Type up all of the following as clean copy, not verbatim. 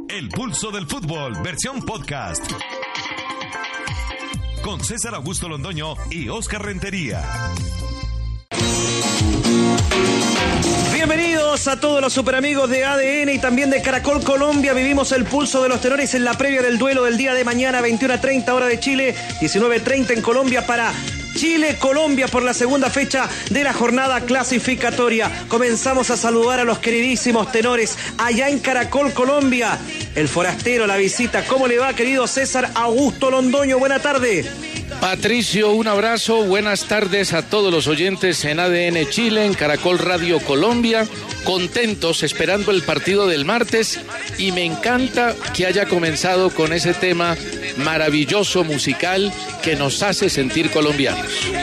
El Pulso del Fútbol, versión podcast. Con César Augusto Londoño y Oscar Rentería. Bienvenidos a todos los superamigos de ADN y también de Caracol Colombia. Vivimos el pulso de los tenores en la previa del duelo del día de mañana, 21:30 hora de Chile, 19:30 en Colombia para Chile-Colombia por la segunda fecha de la jornada clasificatoria. Comenzamos a saludar a los queridísimos tenores allá en Caracol Colombia. El forastero, la visita. ¿Cómo le va, querido César Augusto Londoño? Buena tarde. Patricio, un abrazo, buenas tardes a todos los oyentes en ADN Chile, en Caracol Radio Colombia, contentos esperando el partido del martes y me encanta que haya comenzado con ese tema maravilloso musical que nos hace sentir colombianos.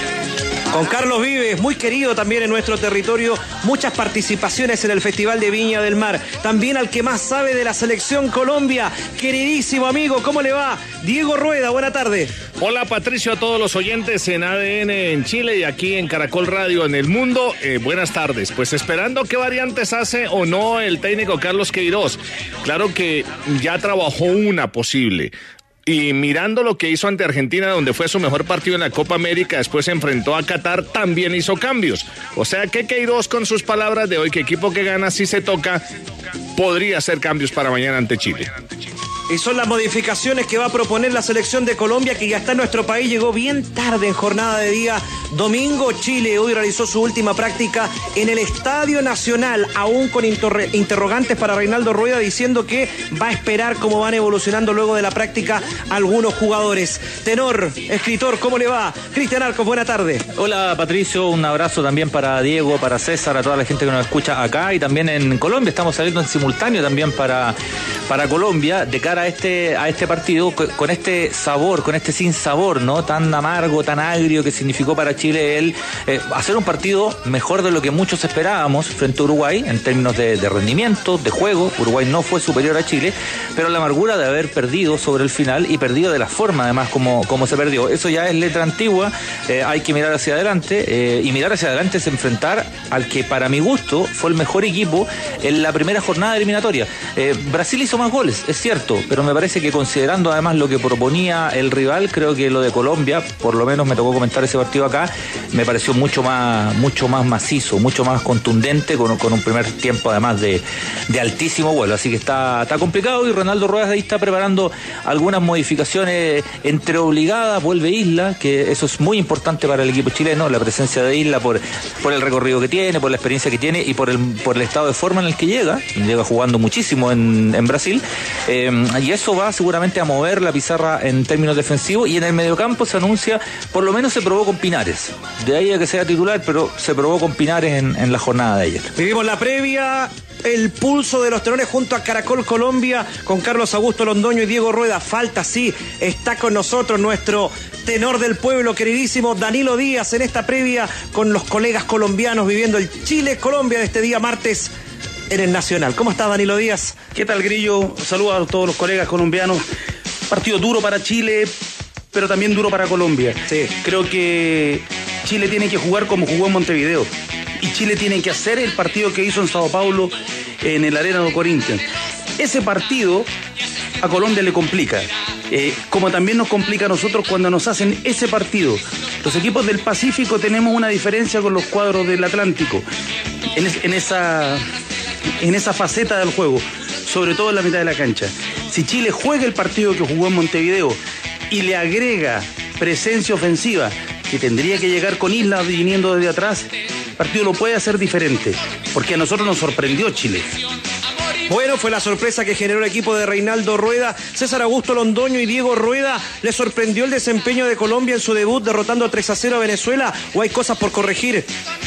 Con Carlos Vives, muy querido también en nuestro territorio, muchas participaciones en el Festival de Viña del Mar. También al que más sabe de la selección Colombia, queridísimo amigo, ¿cómo le va? Diego Rueda, buena tarde. Hola Patricio, a todos los oyentes en ADN en Chile y aquí en Caracol Radio en el mundo, buenas tardes. Pues esperando qué variantes hace o no el técnico Carlos Queiroz. Claro que ya trabajó una posible. Y mirando lo que hizo ante Argentina, donde fue su mejor partido en la Copa América, después se enfrentó a Qatar, también hizo cambios. O sea que Queiroz, con sus palabras de hoy, que equipo que gana si se toca, podría hacer cambios para mañana ante Chile. Y son las modificaciones que va a proponer la selección de Colombia, que ya está en nuestro país, llegó bien tarde en jornada de día domingo. Chile hoy realizó su última práctica en el Estadio Nacional, aún con interrogantes para Reinaldo Rueda, diciendo que va a esperar cómo van evolucionando luego de la práctica algunos jugadores. Tenor, escritor, ¿cómo le va? Cristian Arcos, buena tarde. Hola Patricio, un abrazo también para Diego, para César, a toda la gente que nos escucha acá y también en Colombia. Estamos saliendo en simultáneo también para Colombia, de cara a este partido, con este sabor, con este sinsabor, ¿no? Tan amargo, tan agrio que significó para Chile el hacer un partido mejor de lo que muchos esperábamos frente a Uruguay, en términos de rendimiento, de juego. Uruguay no fue superior a Chile, pero la amargura de haber perdido sobre el final y perdido de la forma, además, como se perdió. Eso ya es letra antigua, hay que mirar hacia adelante, y mirar hacia adelante es enfrentar al que, para mi gusto, fue el mejor equipo en la primera jornada eliminatoria. Brasil hizo más goles, es cierto, pero me parece que considerando además lo que proponía el rival, creo que lo de Colombia, por lo menos me tocó comentar ese partido acá, me pareció mucho más macizo, mucho más contundente, con un primer tiempo además de altísimo vuelo, así que está complicado y Reinaldo Rueda ahí está preparando algunas modificaciones entre obligadas. Vuelve Isla, que eso es muy importante para el equipo chileno, la presencia de Isla por el recorrido que tiene, por la experiencia que tiene y por el estado de forma en el que llega jugando muchísimo en Brasil, y eso va seguramente a mover la pizarra en términos defensivos. Y en el mediocampo se anuncia, por lo menos se probó con Pinares, de ahí a que sea titular, pero se probó con Pinares en la jornada de ayer. Vivimos la previa, el pulso de los tenores junto a Caracol Colombia, con Carlos Augusto Londoño y Diego Rueda. Falta, sí, está con nosotros nuestro tenor del pueblo queridísimo Danilo Díaz en esta previa con los colegas colombianos viviendo el Chile-Colombia de este día martes en el Nacional. ¿Cómo está, Danilo Díaz? ¿Qué tal, Grillo? Saludos a todos los colegas colombianos. Partido duro para Chile, pero también duro para Colombia. Sí. Creo que Chile tiene que jugar como jugó en Montevideo. Y Chile tiene que hacer el partido que hizo en Sao Paulo, en el Arena do Corinthians. Ese partido a Colombia le complica. Como también nos complica a nosotros cuando nos hacen ese partido. Los equipos del Pacífico tenemos una diferencia con los cuadros del Atlántico. En esa faceta del juego, sobre todo en la mitad de la cancha. Si Chile juega el partido que jugó en Montevideo y le agrega presencia ofensiva, que tendría que llegar con Isla viniendo desde atrás, el partido lo puede hacer diferente, porque a nosotros nos sorprendió Chile. Bueno, fue la sorpresa que generó el equipo de Reinaldo Rueda. César Augusto Londoño y Diego Rueda, ¿les sorprendió el desempeño de Colombia en su debut derrotando 3-0 a Venezuela o hay cosas por corregir?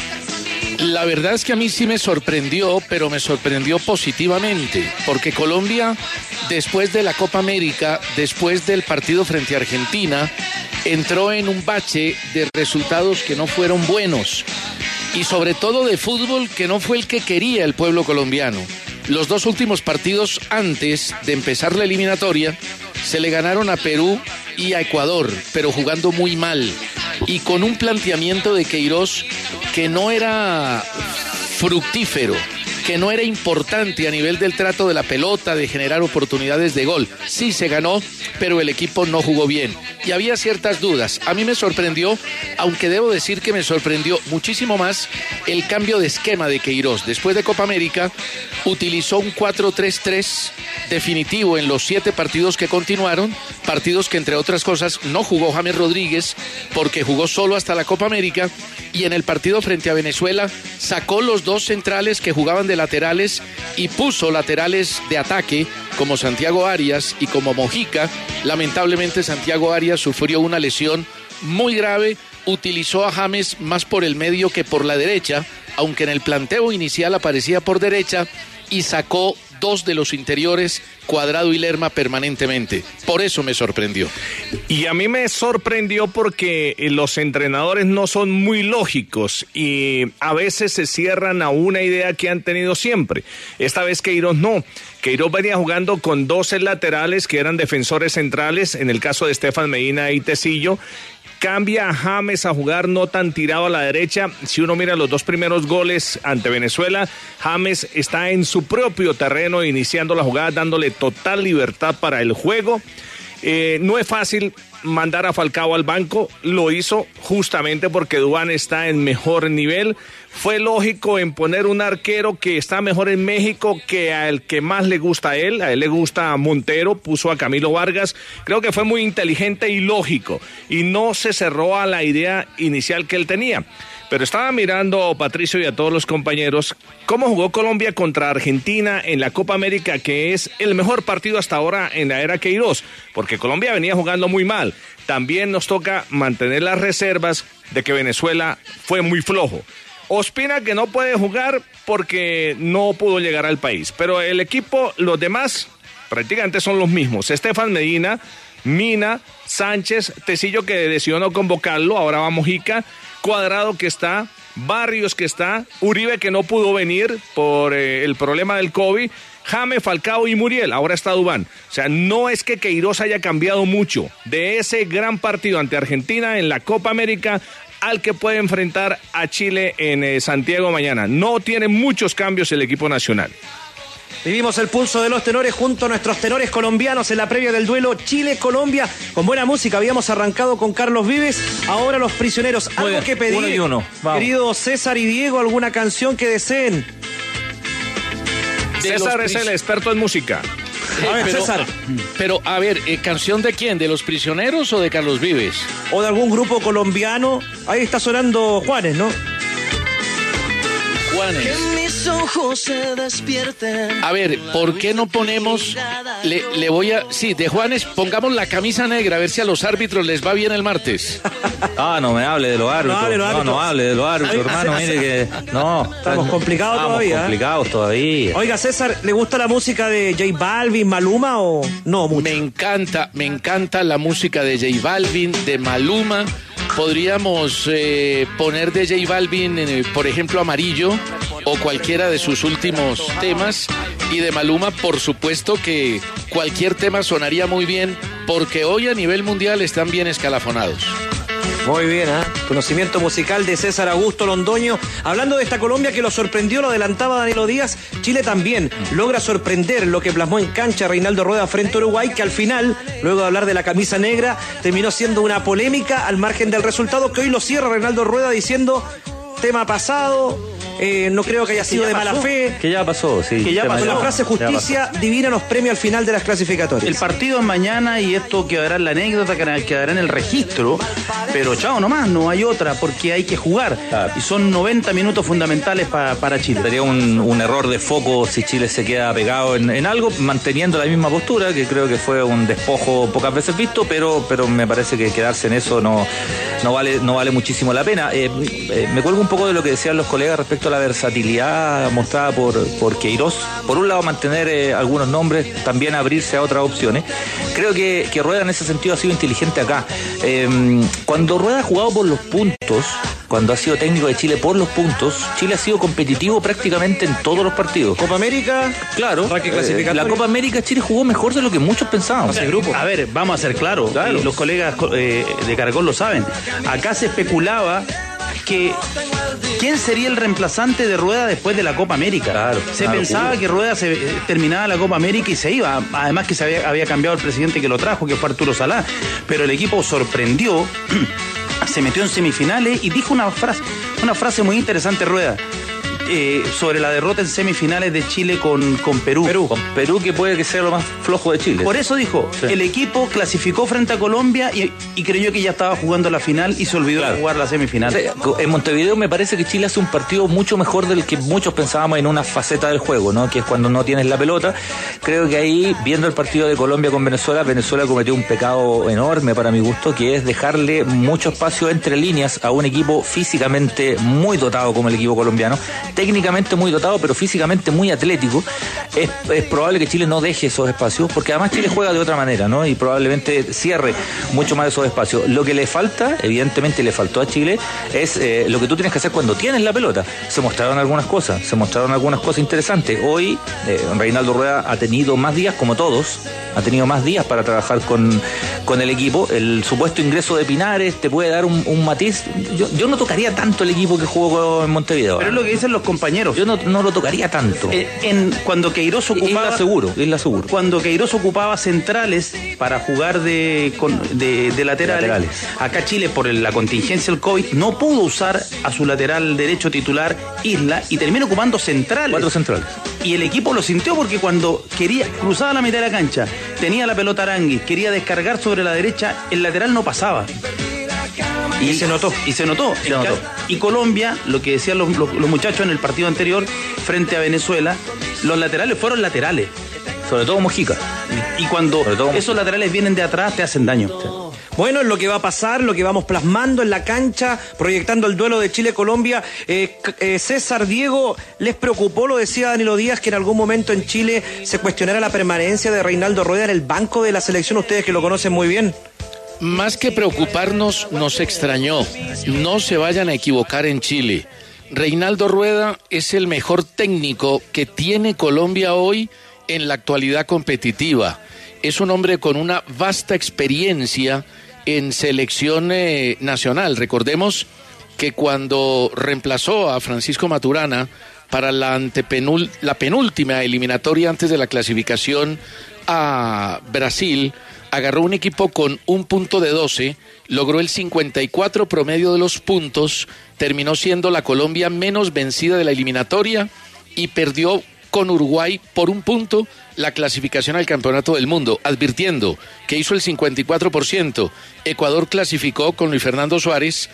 La verdad es que a mí sí me sorprendió, pero me sorprendió positivamente, porque Colombia, después de la Copa América, después del partido frente a Argentina, entró en un bache de resultados que no fueron buenos, y sobre todo de fútbol que no fue el que quería el pueblo colombiano. Los dos últimos partidos antes de empezar la eliminatoria se le ganaron a Perú y a Ecuador, pero jugando muy mal y con un planteamiento de Queiroz que no era fructífero. que no era importante a nivel del trato de la pelota, de generar oportunidades de gol. Sí se ganó, pero el equipo no jugó bien. Y había ciertas dudas. A mí me sorprendió, aunque debo decir que me sorprendió muchísimo más el cambio de esquema de Queiroz. Después de Copa América, utilizó un 4-3-3 definitivo en los 7 partidos que continuaron, partidos que entre otras cosas no jugó James Rodríguez porque jugó solo hasta la Copa América, y en el partido frente a Venezuela sacó los 2 centrales que jugaban de laterales y puso laterales de ataque como Santiago Arias y como Mojica. Lamentablemente Santiago Arias sufrió una lesión muy grave, utilizó a James más por el medio que por la derecha, aunque en el planteo inicial aparecía por derecha, y sacó 2 de los interiores, Cuadrado y Lerma, permanentemente. Por eso me sorprendió. Y a mí me sorprendió porque los entrenadores no son muy lógicos y a veces se cierran a una idea que han tenido siempre. Esta vez Queiroz no. Queiroz venía jugando con 12 laterales que eran defensores centrales, en el caso de Estefan Medina y Tecillo. Cambia a James a jugar no tan tirado a la derecha. Si uno mira los 2 primeros goles ante Venezuela, James está en su propio terreno iniciando la jugada, dándole total libertad para el juego. No es fácil mandar a Falcao al banco, lo hizo justamente porque Duván está en mejor nivel. Fue lógico en poner un arquero que está mejor en México que al que más le gusta a él le gusta a Montero, puso a Camilo Vargas. Creo que fue muy inteligente y lógico, y no se cerró a la idea inicial que él tenía. Pero estaba mirando, Patricio, y a todos los compañeros, cómo jugó Colombia contra Argentina en la Copa América, que es el mejor partido hasta ahora en la era Queiroz, porque Colombia venía jugando muy mal. También nos toca mantener las reservas de que Venezuela fue muy flojo. Ospina que no puede jugar porque no pudo llegar al país, pero el equipo, los demás, prácticamente son los mismos. Estefan Medina, Mina, Sánchez, Tecillo que decidió no convocarlo, ahora va Mojica, Cuadrado que está, Barrios que está, Uribe que no pudo venir por el problema del COVID, James, Falcao y Muriel, ahora está Duván. O sea, no es que Queiroz haya cambiado mucho de ese gran partido ante Argentina en la Copa América al que puede enfrentar a Chile en Santiago mañana. No tiene muchos cambios el equipo nacional. Vivimos el pulso de los tenores junto a nuestros tenores colombianos en la previa del duelo Chile-Colombia. Con buena música, habíamos arrancado con Carlos Vives, ahora los prisioneros. Algo bien, que pedir, 1 y 1. Querido César y Diego, alguna canción que deseen. César es el experto en música. A ver, César. Pero, a ver, ¿canción de quién? ¿De Los Prisioneros o de Carlos Vives? O de algún grupo colombiano. Ahí está sonando Juanes, ¿no? Juanes. Que mis ojos se despierten. A ver, ¿por qué no ponemos, sí, de Juanes, pongamos La Camisa Negra, a ver si a los árbitros les va bien el martes? No me hable de los árbitros. No hable de los árbitros, hermano, mire que... No. Estamos complicados todavía. Estamos complicados todavía. Oiga, César, ¿le gusta la música de J Balvin, Maluma o no mucho? Me encanta la música de J Balvin, de Maluma. Podríamos poner de J Balvin, por ejemplo, Amarillo, o cualquiera de sus últimos temas, y de Maluma, por supuesto que cualquier tema sonaría muy bien, porque hoy a nivel mundial están bien escalafonados. Muy bien, conocimiento musical de César Augusto Londoño. Hablando de esta Colombia que lo sorprendió, lo adelantaba Danilo Díaz, Chile también logra sorprender, lo que plasmó en cancha Reinaldo Rueda frente a Uruguay, que al final, luego de hablar de la camisa negra, terminó siendo una polémica al margen del resultado, que hoy lo cierra Reinaldo Rueda diciendo, tema pasado, no creo que haya sido de mala fe. Que ya pasó, sí. Que ya pasó. La frase justicia divina nos premia al final de las clasificatorias. El partido es mañana y esto quedará en la anécdota, quedará en el registro, pero chao nomás, no hay otra, porque hay que jugar. Claro. Y son 90 minutos fundamentales para Chile. Sería un error de foco si Chile se queda pegado en algo, manteniendo la misma postura, que creo que fue un despojo pocas veces visto, pero me parece que quedarse en eso no vale muchísimo la pena. Me cuelgo un poco de lo que decían los colegas respecto a la versatilidad mostrada por Queiroz. Por un lado, mantener algunos nombres, también abrirse a otras opciones. Creo que Rueda en ese sentido ha sido inteligente acá. Cuando Rueda ha jugado por los puntos, cuando ha sido técnico de Chile por los puntos, Chile ha sido competitivo prácticamente en todos los partidos. Copa América, claro, la Copa América Chile jugó mejor de lo que muchos pensábamos. A ver, vamos a ser claros, y los colegas de Caracol lo saben. Acá se especulaba que ¿quién sería el reemplazante de Rueda después de la Copa América? Claro, se pensaba que Rueda terminaba la Copa América y se iba. Además que había cambiado el presidente que lo trajo, que fue Arturo Salá. Pero el equipo sorprendió, se metió en semifinales y dijo una frase muy interesante, Rueda. Sobre la derrota en semifinales de Chile con Perú. Con Perú, que puede que sea lo más flojo de Chile. Por eso dijo, sí. El equipo clasificó frente a Colombia y creyó que ya estaba jugando la final y se olvidó de jugar la semifinal. En Montevideo me parece que Chile hace un partido mucho mejor del que muchos pensábamos en una faceta del juego, ¿no? Que es cuando no tienes la pelota. Creo que ahí, viendo el partido de Colombia con Venezuela cometió un pecado enorme para mi gusto, que es dejarle mucho espacio entre líneas a un equipo físicamente muy dotado como el equipo colombiano, técnicamente muy dotado, pero físicamente muy atlético. Es probable que Chile no deje esos espacios, porque además Chile juega de otra manera, ¿no? Y probablemente cierre mucho más esos espacios. Lo que le falta, evidentemente le faltó a Chile, es lo que tú tienes que hacer cuando tienes la pelota. Se mostraron algunas cosas interesantes. Hoy Reinaldo Rueda ha tenido más días, como todos, ha tenido más días para trabajar con el equipo. El supuesto ingreso de Pinares te puede dar un matiz. Yo no tocaría tanto el equipo que jugó en Montevideo. Pero es lo que dicen los compañeros. Yo no lo tocaría tanto. Cuando Queiroz ocupaba... Isla seguro. Cuando Queiroz ocupaba centrales para jugar de laterales, acá Chile, por la contingencia del COVID, no pudo usar a su lateral derecho titular Isla y terminó ocupando centrales. 4 centrales. Y el equipo lo sintió porque cuando cruzaba la mitad de la cancha, tenía la pelota Aranguis, quería descargar sobre la derecha, el lateral no pasaba. Y se notó. Y Colombia, lo que decían los muchachos en el partido anterior frente a Venezuela, los laterales fueron laterales. Sobre todo Mojica. Y cuando esos laterales vienen de atrás, te hacen daño. Bueno, es lo que va a pasar, lo que vamos plasmando en la cancha, proyectando el duelo de Chile-Colombia. César, Diego, ¿les preocupó, lo decía Danilo Díaz, que en algún momento en Chile se cuestionara la permanencia de Reinaldo Rueda en el banco de la selección? Ustedes que lo conocen muy bien. Más que preocuparnos, nos extrañó. No se vayan a equivocar en Chile. Reinaldo Rueda es el mejor técnico que tiene Colombia hoy en la actualidad competitiva. Es un hombre con una vasta experiencia en selección nacional. Recordemos que cuando reemplazó a Francisco Maturana para la penúltima eliminatoria antes de la clasificación a Brasil, agarró un equipo con un punto de 12, logró el 54 promedio de los puntos, terminó siendo la Colombia menos vencida de la eliminatoria y perdió con Uruguay por un punto la clasificación al Campeonato del Mundo, advirtiendo que hizo el 54%, Ecuador clasificó con Luis Fernando Suárez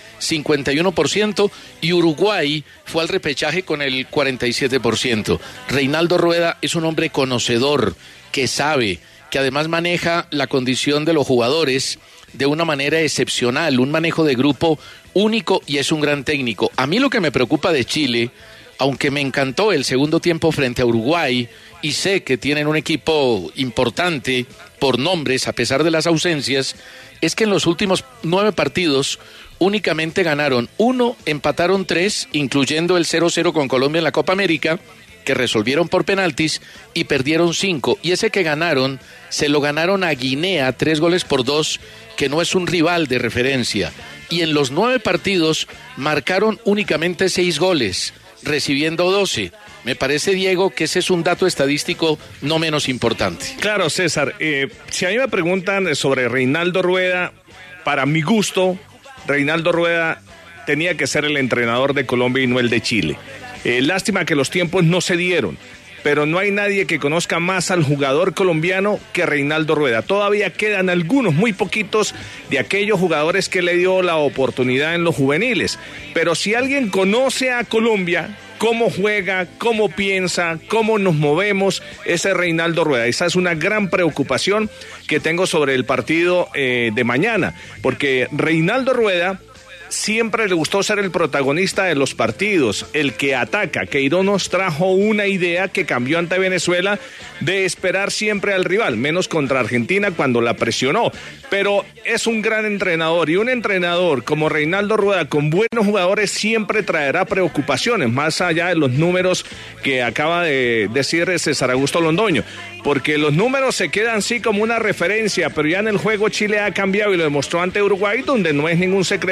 51% y Uruguay fue al repechaje con el 47%. Reinaldo Rueda es un hombre conocedor, que sabe, que además maneja la condición de los jugadores de una manera excepcional, un manejo de grupo único y es un gran técnico. A mí lo que me preocupa de Chile, aunque me encantó el segundo tiempo frente a Uruguay y sé que tienen un equipo importante por nombres a pesar de las ausencias, es que en los últimos 9 partidos únicamente ganaron 1, empataron 3, incluyendo el 0-0 con Colombia en la Copa América, que resolvieron por penaltis, y perdieron 5. Y ese que ganaron, se lo ganaron a Guinea 3-2, que no es un rival de referencia. Y en los 9 partidos marcaron únicamente 6 goles, recibiendo 12. Me parece, Diego, que ese es un dato estadístico no menos importante. Claro, César. Si a mí me preguntan sobre Reinaldo Rueda, para mi gusto, Reinaldo Rueda tenía que ser el entrenador de Colombia y no el de Chile. Lástima que los tiempos no se dieron, pero no hay nadie que conozca más al jugador colombiano que Reinaldo Rueda. Todavía quedan algunos, muy poquitos, de aquellos jugadores que le dio la oportunidad en los juveniles. Pero si alguien conoce a Colombia, cómo juega, cómo piensa, cómo nos movemos, ese es Reinaldo Rueda. Esa es una gran preocupación que tengo sobre el partido de mañana, porque Reinaldo Rueda siempre le gustó ser el protagonista de los partidos, el que ataca. Queiroz nos trajo una idea que cambió ante Venezuela de esperar siempre al rival, menos contra Argentina cuando la presionó. Pero es un gran entrenador y un entrenador como Reinaldo Rueda con buenos jugadores siempre traerá preocupaciones, más allá de los números que acaba de decir César Augusto Londoño. Porque los números se quedan así como una referencia, pero ya en el juego Chile ha cambiado y lo demostró ante Uruguay, donde no es ningún secreto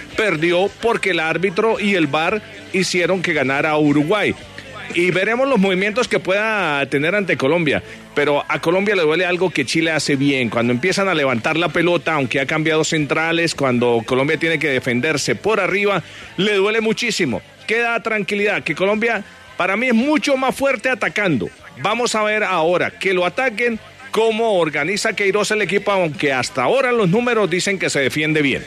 perdió porque el árbitro y el VAR hicieron que ganara a Uruguay. Y veremos los movimientos que pueda tener ante Colombia. Pero a Colombia le duele algo que Chile hace bien. Cuando empiezan a levantar la pelota, aunque ha cambiado centrales, cuando Colombia tiene que defenderse por arriba, le duele muchísimo. Queda tranquilidad, que Colombia para mí es mucho más fuerte atacando. Vamos a ver ahora que lo ataquen, cómo organiza Queiroz el equipo, aunque hasta ahora los números dicen que se defiende bien.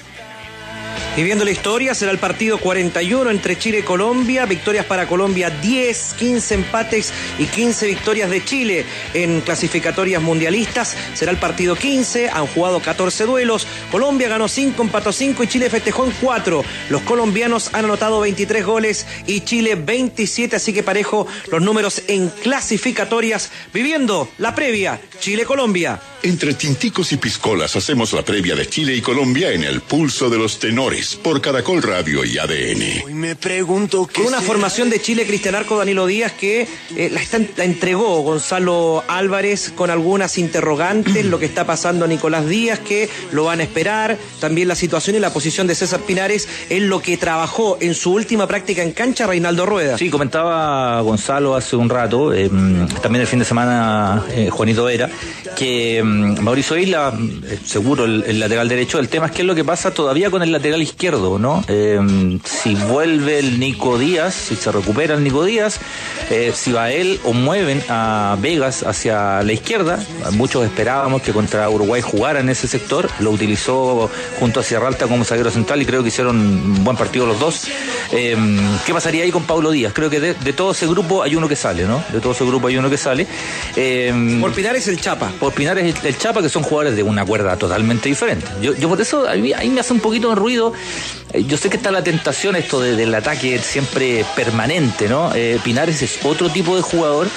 Y viendo la historia, será el partido 41 entre Chile y Colombia. Victorias para Colombia 10, 15 empates y 15 victorias de Chile en clasificatorias mundialistas. Será el partido 15, han jugado 14 duelos. Colombia ganó 5, empató 5 y Chile festejó en 4. Los colombianos han anotado 23 goles y Chile 27, así que parejo los números en clasificatorias. Viviendo la previa Chile-Colombia. Entre tinticos y piscolas hacemos la previa de Chile y Colombia en el Pulso de los Tenores por Caracol Radio y ADN. Hoy me pregunto Con una formación de Chile, Cristian Arco, Danilo Díaz, que la entregó Gonzalo Álvarez con algunas interrogantes, lo que está pasando a Nicolás Díaz, que lo van a esperar, también la situación y la posición de César Pinares en lo que trabajó en su última práctica en cancha Reinaldo Rueda. Sí, comentaba Gonzalo hace un rato, también el fin de semana Juanito Vera, que Mauricio Isla, seguro el lateral derecho. El tema es qué es lo que pasa todavía con el lateral izquierdo, ¿no? Si vuelve el Nico Díaz, si se recupera el Nico Díaz, si va él o mueven a Vegas hacia la izquierda. Muchos esperábamos que contra Uruguay jugara en ese sector, lo utilizó junto a Sierra Alta como zaguero central y creo que hicieron un buen partido los dos. ¿Qué pasaría ahí con Paulo Díaz? Creo que de todo ese grupo hay uno que sale, ¿no? De todo ese grupo hay uno que sale. Por Pinares el Chapa. Por Pinares el Chapa, que son jugadores de una cuerda totalmente diferente. Yo por eso ahí me hace un poquito de ruido. Yo sé que está la tentación esto del ataque siempre permanente, ¿no? Pinares es otro tipo de jugador.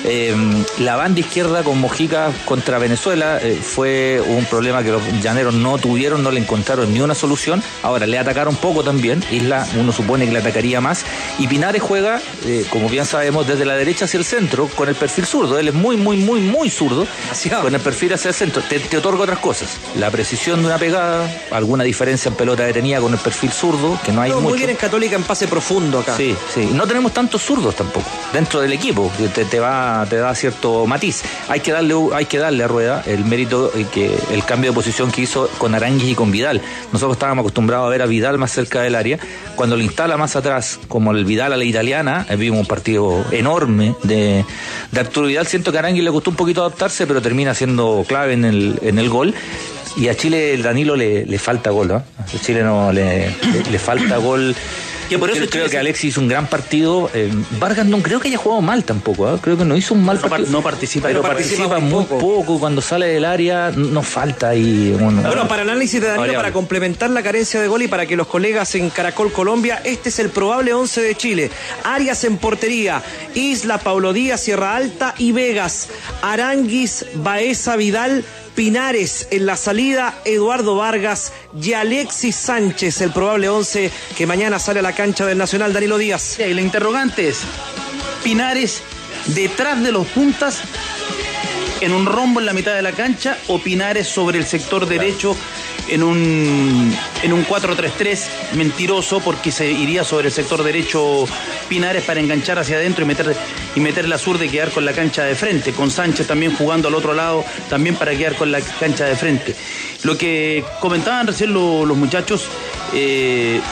La banda izquierda con Mojica contra Venezuela fue un problema que los llaneros no tuvieron, no le encontraron ni una solución. Ahora le atacaron poco también. Isla uno supone que le atacaría más. Y Pinares juega, como bien sabemos, desde la derecha hacia el centro con el perfil zurdo. Él es muy zurdo. Con el perfil hacia el centro. Te otorga otras cosas. La precisión de una pegada, alguna diferencia en pelota detenida con el perfil zurdo, que no hay mucho. Muy bien en Católica en pase profundo acá. Sí. No tenemos tantos zurdos tampoco dentro del equipo, que te da cierto matiz. Hay que darle a Rueda el mérito que el cambio de posición que hizo con Aránguiz y con Vidal. Nosotros estábamos acostumbrados a ver a Vidal más cerca del área. Cuando lo instala más atrás, como el Vidal a la italiana, vimos un partido enorme de Arturo Vidal. Siento que a Aránguiz le costó un poquito adaptarse, pero termina siendo clave en el gol. Y a Chile el Danilo le falta gol, ¿no? A Chile no le falta gol. Que por eso creo que Alexis hizo un gran partido. Vargas no creo que haya jugado mal tampoco, ¿eh? Creo que no hizo un mal partido. No participa, pero participa muy poco. Cuando sale del área nos falta ahí. Bueno, para análisis de Danilo, para complementar la carencia de gol y para que los colegas en Caracol Colombia, este es el probable 11 de Chile. Arias en portería, Isla, Paulo Díaz, Sierra Alta y Vegas, Aránguiz, Baeza, Vidal, Pinares en la salida, Eduardo Vargas y Alexis Sánchez, el probable 11 que mañana sale a la cancha del Nacional. Danilo Díaz. Sí, y la interrogante es Pinares detrás de los puntas en un rombo en la mitad de la cancha o Pinares sobre el sector derecho en un 4-3-3 mentiroso, porque se iría sobre el sector derecho Pinares para enganchar hacia adentro y meter la zurda y quedar con la cancha de frente, con Sánchez también jugando al otro lado también para quedar con la cancha de frente. Lo que comentaban recién los muchachos es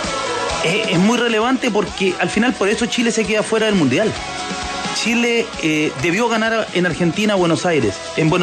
muy relevante, porque al final por eso Chile se queda fuera del Mundial. Chile debió ganar en Argentina, en Buenos Aires,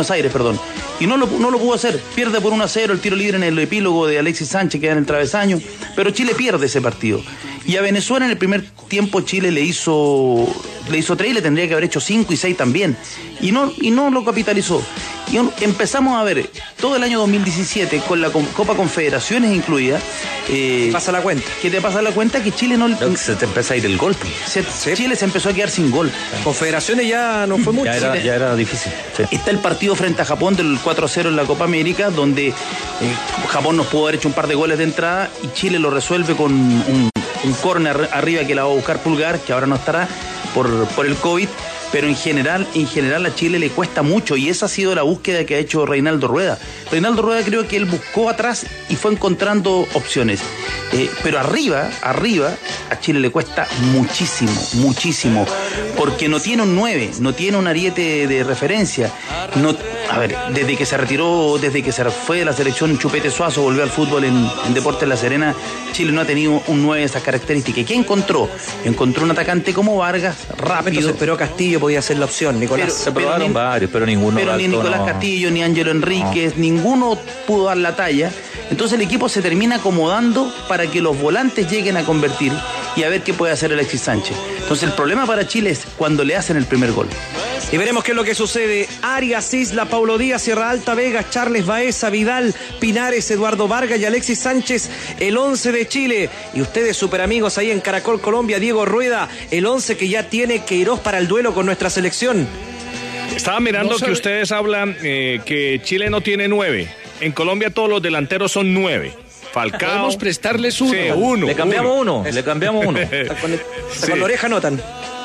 y no lo pudo hacer. Pierde por 1-0 el tiro libre en el epílogo de Alexis Sánchez, que queda en el travesaño, pero Chile pierde ese partido. Y a Venezuela en el primer tiempo Chile le hizo 3 y le tendría que haber hecho 5 y 6 también. Y no lo capitalizó. Y empezamos a ver todo el año 2017 con la Copa Confederaciones incluida. Pasa la cuenta. Que te pasa la cuenta que Chile no... Se te empieza a ir el gol. Chile se empezó a quedar sin gol. Confederaciones ya no fue mucho. Ya era difícil. Sí. Está el partido frente a Japón del 4-0 en la Copa América, donde Japón nos pudo haber hecho un par de goles de entrada y Chile lo resuelve con un córner arriba que la va a buscar Pulgar, que ahora no estará por el COVID. pero en general a Chile le cuesta mucho, y esa ha sido la búsqueda que ha hecho Reinaldo Rueda. Reinaldo Rueda, creo que él buscó atrás y fue encontrando opciones, pero arriba a Chile le cuesta muchísimo, porque no tiene un 9, no tiene un ariete de referencia. Desde que se retiró, desde que se fue de la selección Chupete Suazo, volvió al fútbol en Deportes La Serena, Chile no ha tenido un 9 de esas características. ¿Qué encontró? Encontró un atacante como Vargas, rápido. Se esperó Castillo, podía ser la opción, Nicolás. Se probaron varios, pero ninguno. Pero ni Nicolás Castillo, ni Ángelo Enríquez, ninguno pudo dar la talla. Entonces el equipo se termina acomodando para que los volantes lleguen a convertir y a ver qué puede hacer Alexis Sánchez. Entonces el problema para Chile es cuando le hacen el primer gol. Y veremos qué es lo que sucede. Arias, Isla, Paulo Díaz, Sierra Alta, Vega, Charles Baeza, Vidal, Pinares, Eduardo Vargas y Alexis Sánchez, el 11 de Chile. Y ustedes, super amigos, ahí en Caracol Colombia, Diego Rueda, el 11 que ya tiene Queiroz para el duelo con nuestra selección. Estaba mirando que ustedes hablan que Chile no tiene 9. En Colombia todos los delanteros son 9. Falcao. Podemos prestarles uno. Sí, uno. Le cambiamos uno. Está con la oreja notan.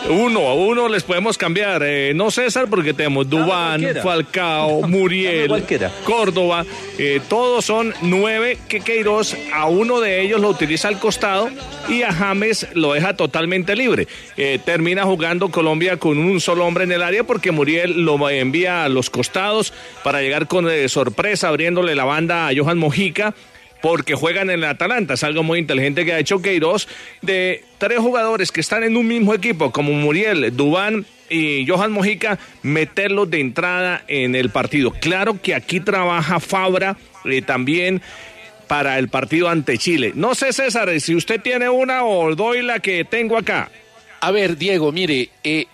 Uno les podemos cambiar. No, César, porque tenemos Duván, Falcao, Muriel, Córdoba. Todos son 9 que Queiroz a uno de ellos lo utiliza al costado y a James lo deja totalmente libre. Termina jugando Colombia con un solo hombre en el área porque Muriel lo envía a los costados para llegar con sorpresa, abriéndole la banda a Johan Mojica, porque juegan en el Atalanta. Es algo muy inteligente que ha hecho Queiroz, de 3 jugadores que están en un mismo equipo, como Muriel, Duván y Johan Mojica, meterlos de entrada en el partido. Claro que aquí trabaja Fabra también para el partido ante Chile. No sé, César, si usted tiene una o doy la que tengo acá. A ver, Diego, mire,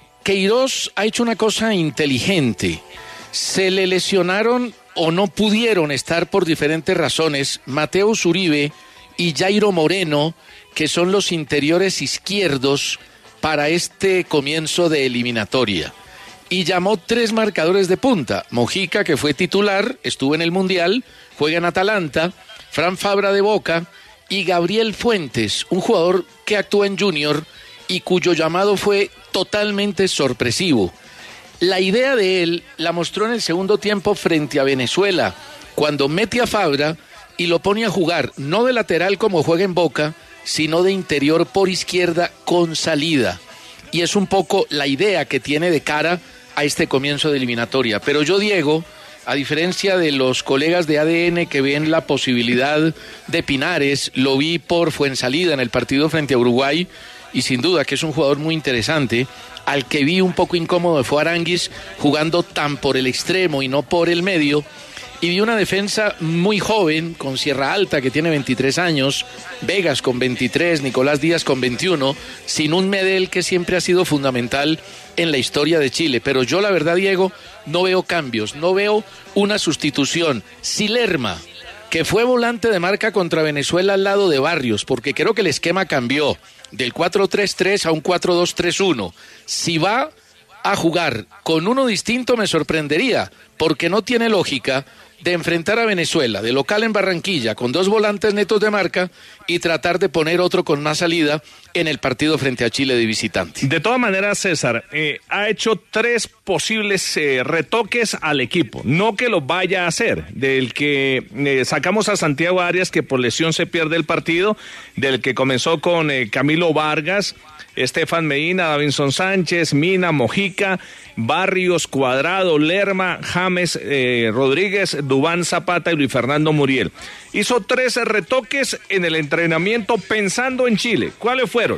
Queiroz ha hecho una cosa inteligente. Se le lesionaron o no pudieron estar por diferentes razones Mateus Uribe y Jairo Moreno, que son los interiores izquierdos para este comienzo de eliminatoria. Y llamó 3 marcadores de punta. Mojica, que fue titular, estuvo en el Mundial, juega en Atalanta, Fran Fabra de Boca y Gabriel Fuentes, un jugador que actúa en Junior y cuyo llamado fue totalmente sorpresivo. La idea de él la mostró en el segundo tiempo frente a Venezuela, cuando mete a Fabra y lo pone a jugar, no de lateral como juega en Boca, sino de interior por izquierda con salida. Y es un poco la idea que tiene de cara a este comienzo de eliminatoria. Pero yo, Diego, a diferencia de los colegas de ADN que ven la posibilidad de Pinares, lo vi por Fuensalida en el partido frente a Uruguay, y sin duda que es un jugador muy interesante. Al que vi un poco incómodo fue Aranguis, jugando tan por el extremo y no por el medio, y vi una defensa muy joven, con Sierra Alta, que tiene 23 años, Vegas con 23, Nicolás Díaz con 21, sin un Medel que siempre ha sido fundamental en la historia de Chile. Pero yo, la verdad, Diego, no veo cambios, no veo una sustitución. Silerma, que fue volante de marca contra Venezuela al lado de Barrios, porque creo que el esquema cambió del 4-3-3 a un 4-2-3-1. Si va a jugar con uno distinto me sorprendería, porque no tiene lógica de enfrentar a Venezuela de local en Barranquilla con 2 volantes netos de marca y tratar de poner otro con más salida en el partido frente a Chile de visitante. De todas maneras, César, ha hecho 3 posibles retoques al equipo, no que lo vaya a hacer. Del que sacamos a Santiago Arias, que por lesión se pierde el partido, del que comenzó con Camilo Vargas, Estefan Medina, Davinson Sánchez, Mina, Mojica, Barrios, Cuadrado, Lerma, James Rodríguez, Duván Zapata y Luis Fernando Muriel. Hizo 13 retoques en el entrenamiento pensando en Chile. ¿Cuáles fueron?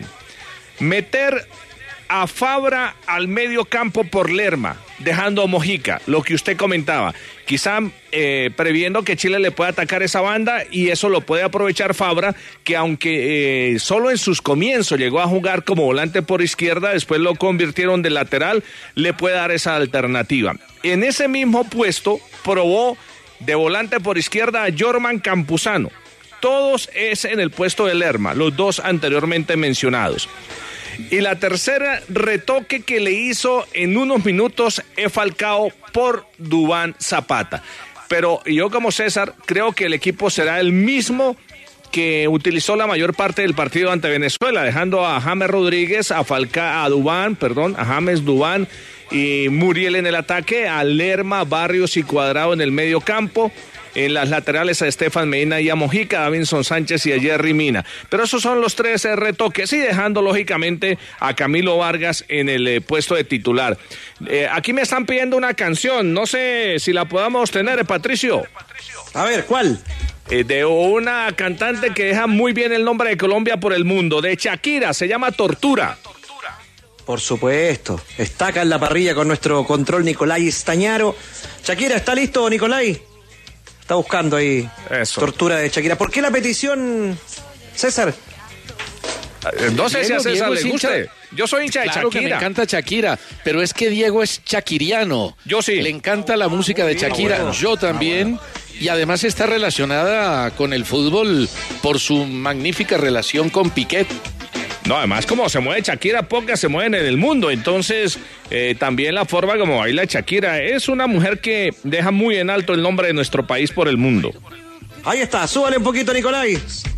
Meter a Fabra al medio campo por Lerma, dejando a Mojica, lo que usted comentaba, quizá previendo que Chile le pueda atacar esa banda, y eso lo puede aprovechar Fabra, que aunque solo en sus comienzos llegó a jugar como volante por izquierda, después lo convirtieron de lateral, le puede dar esa alternativa. En ese mismo puesto probó de volante por izquierda a Jorman Campuzano. Todos es en el puesto de Lerma, los 2 anteriormente mencionados. Y la tercera retoque que le hizo en unos minutos es Falcao por Duván Zapata. Pero yo, como César, creo que el equipo será el mismo que utilizó la mayor parte del partido ante Venezuela, dejando a James Rodríguez, a James Duván y Muriel en el ataque, a Lerma, Barrios y Cuadrado en el medio campo. En las laterales a Estefan Medina y a Mojica, a Davinson Sánchez y a Jerry Mina. Pero esos son los 3 retoques y dejando lógicamente a Camilo Vargas en el puesto de titular. Aquí me están pidiendo una canción, no sé si la podamos tener, Patricio. A ver, ¿cuál? De una cantante que deja muy bien el nombre de Colombia por el mundo, de Shakira, se llama Tortura. Por supuesto, está acá en la parrilla con nuestro control Nicolai Stañaro. Shakira, ¿está listo, Nicolai? Está buscando ahí eso. Tortura de Shakira. ¿Por qué la petición, César? No sé si a César le hincha. guste. Yo soy hincha de Claro Shakira. que me encanta Shakira, pero es que Diego es shakiriano. Yo sí. Le encanta la música de Shakira, bueno. yo también. Y además está relacionada con el fútbol por su magnífica relación con Piqué. No, además como se mueve Shakira, pocas se mueven en el mundo, entonces también la forma como baila Shakira es una mujer que deja muy en alto el nombre de nuestro país por el mundo. Ahí está, súbale un poquito, Nicolai.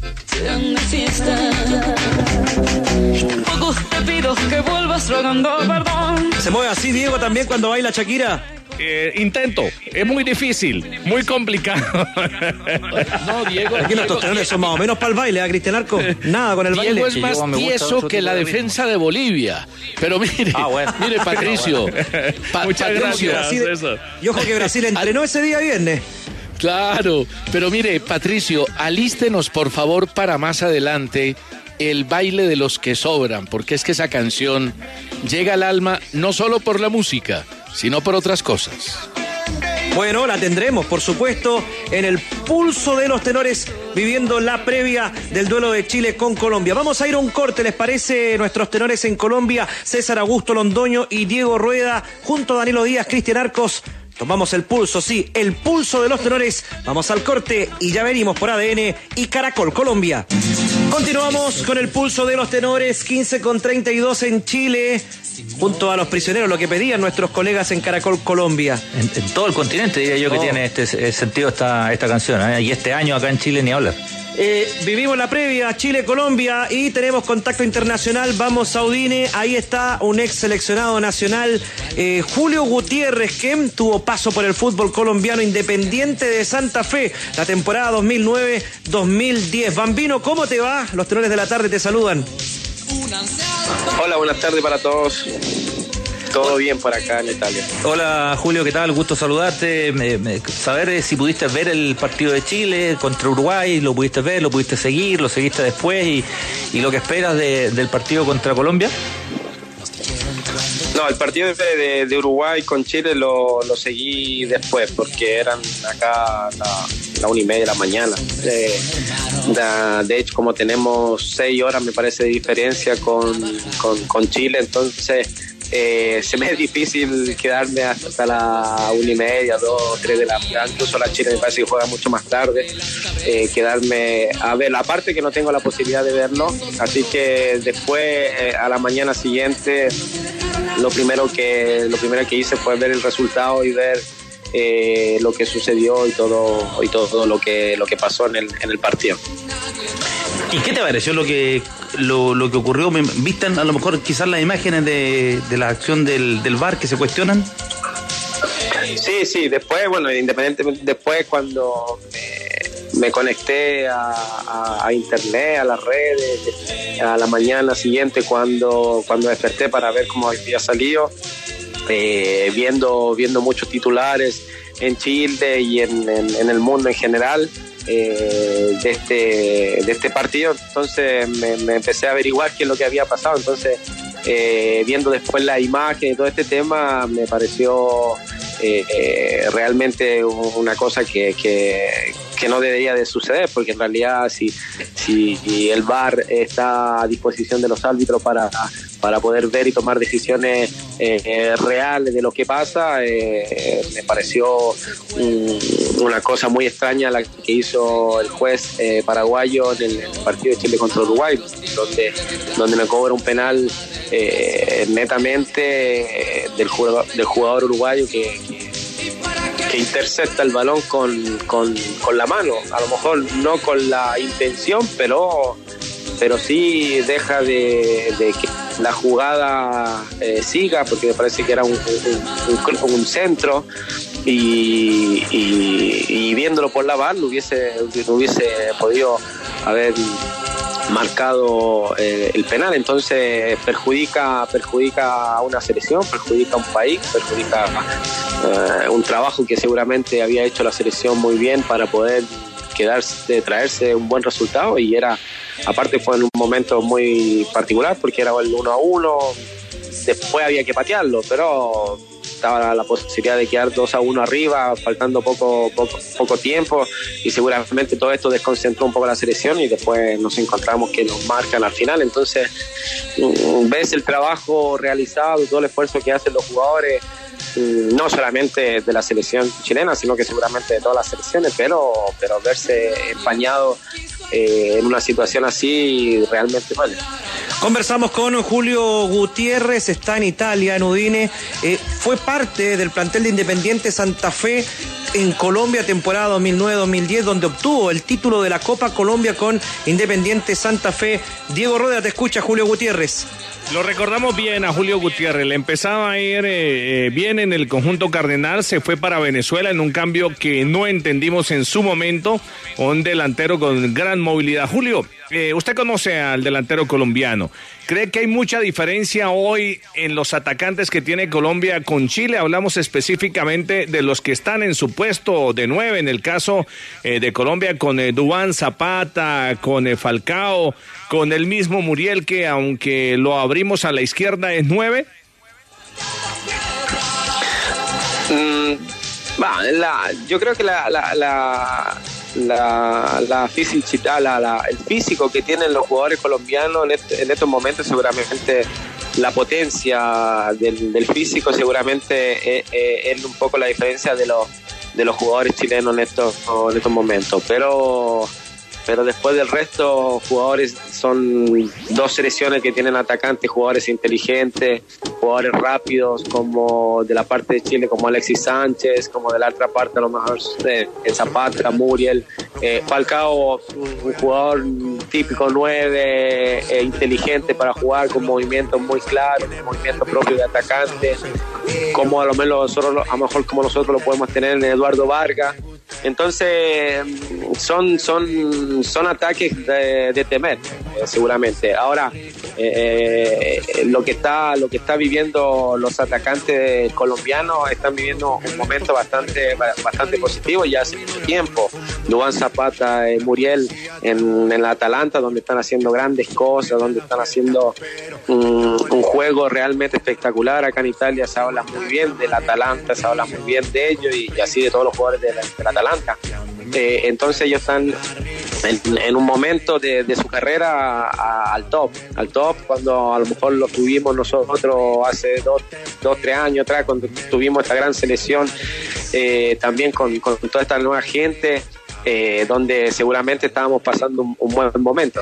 Tampoco te pido que vuelvas rogando perdón. ¿Se mueve así, Diego, también cuando baila Shakira? Intento, es muy difícil, muy complicado. No, Diego. Aquí nuestros tenores son más o menos para el baile, ¿eh, Cristian Arco? Nada con el baile. Diego es más me gusta tieso otro que tipo la de ritmo. defensa de Bolivia. Pero mire, bueno. mire Patricio. Muchas Patricio, gracias, César. Y ojo que Brasil entrenó ese día viernes. Claro, pero mire, Patricio, alístenos por favor para más adelante el baile de los que sobran, porque es que esa canción llega al alma no solo por la música, sino por otras cosas. Bueno, la tendremos, por supuesto, en el pulso de los tenores, viviendo la previa del duelo de Chile con Colombia. Vamos a ir a un corte, ¿les parece? Nuestros tenores en Colombia, César Augusto Londoño y Diego Rueda, junto a Danilo Díaz, Cristian Arcos. Tomamos el pulso, sí, el pulso de los tenores. Vamos al corte y ya venimos por ADN y Caracol Colombia. Continuamos con el pulso de los tenores, 15:32 en Chile, junto a los prisioneros, lo que pedían nuestros colegas en Caracol Colombia. En todo el continente diría yo que tiene este sentido esta canción, ¿eh? Y este año acá en Chile ni hablar. Vivimos la previa Chile-Colombia y tenemos contacto internacional. Vamos a Udine, ahí está un ex seleccionado nacional, Julio Gutiérrez, que tuvo paso por el fútbol colombiano, Independiente de Santa Fe, la temporada 2009-2010. Bambino, ¿cómo te va? Los tenores de la tarde te saludan. Hola, buenas tardes para todos. Todo bien por acá en Italia. Hola Julio, ¿qué tal? Gusto saludarte. Saber si pudiste ver el partido de Chile contra Uruguay, lo pudiste ver, lo pudiste seguir, lo seguiste después y lo que esperas del partido contra Colombia. No, el partido de Uruguay con Chile lo seguí después porque eran acá la 1:30 de la mañana. De hecho, como tenemos 6 horas me parece de diferencia con Chile, entonces se me es difícil quedarme hasta la 1:30, 2, 3 de la mañana. Incluso la Chile me parece que juega mucho más tarde. Quedarme a ver, aparte que no tengo la posibilidad de verlo, así que después a la mañana siguiente lo primero que hice fue ver el resultado y ver lo que sucedió y todo lo que pasó en el partido. ¿Y qué te pareció lo que ocurrió? ¿Viste a lo mejor quizás las imágenes de la acción del VAR que se cuestionan? Sí, después, bueno, independientemente, después cuando me conecté a internet, a las redes, a la mañana siguiente cuando desperté para ver cómo había salido, viendo muchos titulares en Chile y en el mundo en general de este partido. Entonces me empecé a averiguar qué es lo que había pasado. Entonces viendo después la imagen y todo este tema, me pareció realmente una cosa que no debería de suceder, porque en realidad si el VAR está a disposición de los árbitros para poder ver y tomar decisiones reales de lo que pasa, me pareció una cosa muy extraña la que hizo el juez paraguayo en el partido de Chile contra Uruguay, donde me cobra un penal netamente del jugador uruguayo que intercepta el balón con la mano, a lo mejor no con la intención, pero sí deja de la jugada siga, porque me parece que era un centro, y viéndolo por la VAR no hubiese podido haber marcado el penal. Entonces perjudica a una selección, perjudica a un país, perjudica un trabajo que seguramente había hecho la selección muy bien para poder traerse un buen resultado, y aparte fue en un momento muy particular porque era el 1-1, después había que patearlo, pero estaba la posibilidad de quedar 2-1 arriba, faltando poco tiempo, y seguramente todo esto desconcentró un poco la selección, y después nos encontramos que nos marcan al final. Entonces ves el trabajo realizado, todo el esfuerzo que hacen los jugadores, no solamente de la selección chilena, sino que seguramente de todas las selecciones, pero verse empañado en una situación así realmente mal. Conversamos con Julio Gutiérrez, está en Italia, en Udine, fue parte del plantel de Independiente Santa Fe en Colombia, temporada 2009-2010, donde obtuvo el título de la Copa Colombia con Independiente Santa Fe. Diego Rueda, te escucha Julio Gutiérrez. Lo recordamos bien a Julio Gutiérrez, le empezaba a ir bien en el conjunto cardenal, se fue para Venezuela en un cambio que no entendimos en su momento, un delantero con gran movilidad. Julio, usted conoce al delantero colombiano, ¿cree que hay mucha diferencia hoy en los atacantes que tiene Colombia con Chile? Hablamos específicamente de los que están en su puesto de 9, en el caso de Colombia con Duván Zapata, con Falcao, con el mismo Muriel, que aunque lo abrimos a la izquierda es 9. Yo creo que el físico que tienen los jugadores colombianos en estos momentos, seguramente la potencia del físico seguramente es un poco la diferencia de los jugadores chilenos en estos momentos, pero después del resto, jugadores, son dos selecciones que tienen atacantes, jugadores inteligentes, jugadores rápidos, como de la parte de Chile, como Alexis Sánchez, como de la otra parte a lo mejor Zapata, Muriel, Falcao, un jugador típico 9, inteligente para jugar, con movimientos muy claros, movimientos propios de atacante, como a lo mejor como nosotros lo podemos tener en Eduardo Vargas. Entonces son ataques de temer, seguramente. Ahora lo que está viviendo los atacantes colombianos, están viviendo un momento bastante positivo ya hace mucho tiempo. Duván Zapata, Muriel en el Atalanta, donde están haciendo grandes cosas, donde están haciendo un juego realmente espectacular. Acá en Italia se habla muy bien del Atalanta, se habla muy bien de ellos, y así de todos los jugadores del Atalanta. Entonces ellos están en un momento de su carrera al top, cuando a lo mejor lo tuvimos nosotros hace 2-3 años atrás, cuando tuvimos esta gran selección, también con toda esta nueva gente, donde seguramente estábamos pasando un buen momento.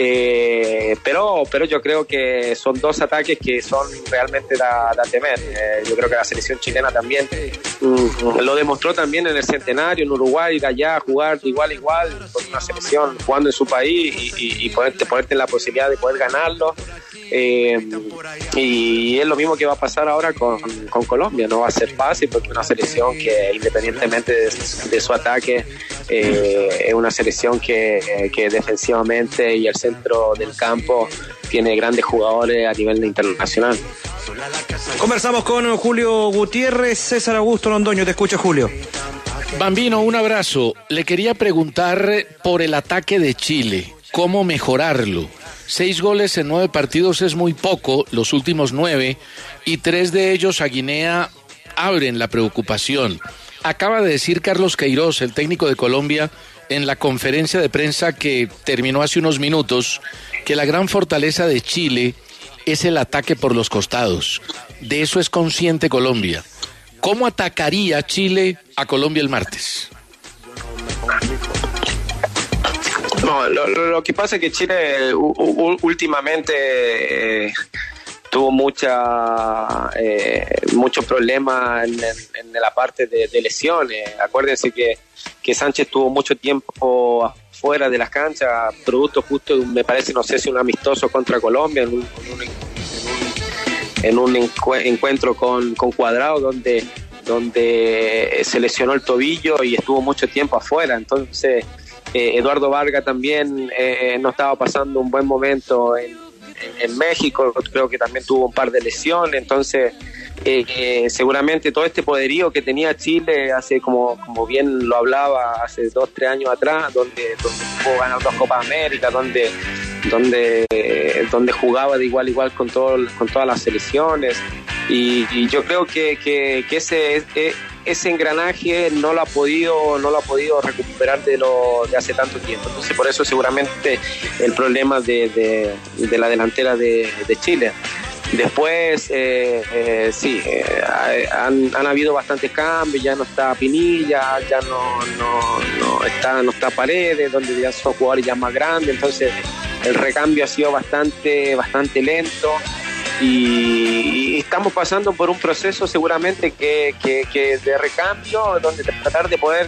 Pero yo creo que son dos ataques que son realmente de temer. Yo creo que la selección chilena también lo demostró también en el Centenario, en Uruguay, ir allá a jugar igual a igual con una selección, jugando en su país y ponerte en la posibilidad de poder ganarlo. Y es lo mismo que va a pasar ahora con Colombia. No va a ser fácil, porque es una selección que, independientemente de su ataque, es una selección que defensivamente y el centro del campo tiene grandes jugadores a nivel internacional. Conversamos con Julio Gutiérrez. César Augusto Londoño, te escucha, Julio. Bambino, un abrazo. Le quería preguntar por el ataque de Chile, ¿cómo mejorarlo? 6 goles en 9 partidos es muy poco, los últimos 9, y 3 de ellos a Guinea abren la preocupación. Acaba de decir Carlos Queiroz, el técnico de Colombia, en la conferencia de prensa que terminó hace unos minutos, que la gran fortaleza de Chile es el ataque por los costados. De eso es consciente Colombia. ¿Cómo atacaría Chile a Colombia el martes? No, lo que pasa es que Chile últimamente tuvo muchos problemas en la parte de lesiones. Acuérdense que Sánchez tuvo mucho tiempo fuera de las canchas, producto justo, me parece, no sé si un amistoso contra Colombia, en un un encuentro con Cuadrado donde se lesionó el tobillo y estuvo mucho tiempo afuera. Entonces Eduardo Vargas también no estaba pasando un buen momento en México, creo que también tuvo un par de lesiones. Entonces seguramente todo este poderío que tenía Chile hace, como bien lo hablaba, hace 2-3 años atrás, donde pudo ganar 2 Copas América, donde jugaba de igual a igual con todas las selecciones, y yo creo que ese engranaje no lo ha podido recuperar de hace tanto tiempo. Entonces por eso seguramente el problema de la delantera de Chile. Después han habido bastantes cambios, ya no está Pinilla, ya no está Paredes, donde ya son jugadores ya más grandes. Entonces el recambio ha sido bastante lento, y estamos pasando por un proceso seguramente que de recambio, donde tratar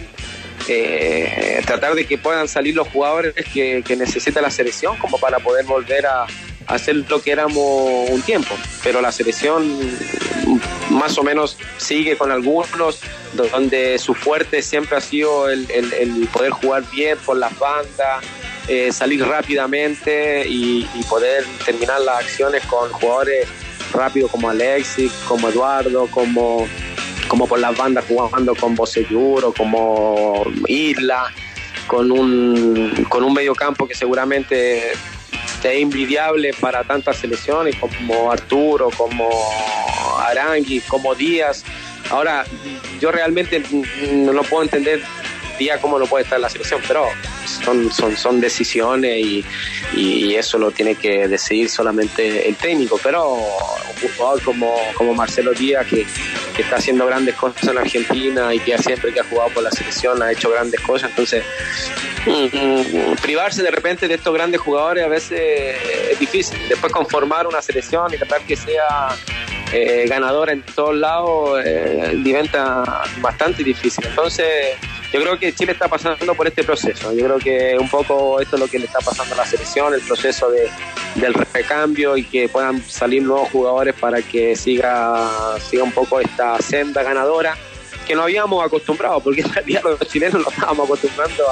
de que puedan salir los jugadores que necesita la selección como para poder volver a hacer lo que éramos un tiempo. Pero la selección más o menos sigue con algunos, donde su fuerte siempre ha sido el poder jugar bien por las bandas, salir rápidamente y poder terminar las acciones con jugadores rápidos como Alexis, como Eduardo, como por las bandas jugando con Bocellur o como Isla, con un mediocampo que seguramente es envidiable para tantas selecciones como Arturo, como Arangui, como Díaz. Ahora, yo realmente no puedo entender Díaz cómo no puede estar en la selección, pero son decisiones y eso lo tiene que decidir solamente el técnico. Pero un jugador como Marcelo Díaz, que está haciendo grandes cosas en Argentina y que siempre que ha jugado por la selección ha hecho grandes cosas, entonces privarse de repente de estos grandes jugadores a veces es difícil. Después conformar una selección y tratar que sea ganadora en todos lados diventa bastante difícil. Entonces yo creo que Chile está pasando por este proceso. Yo creo que un poco esto es lo que le está pasando a la selección, el proceso del recambio, y que puedan salir nuevos jugadores para que siga un poco esta senda ganadora que no habíamos acostumbrado, porque en realidad los chilenos no estábamos acostumbrando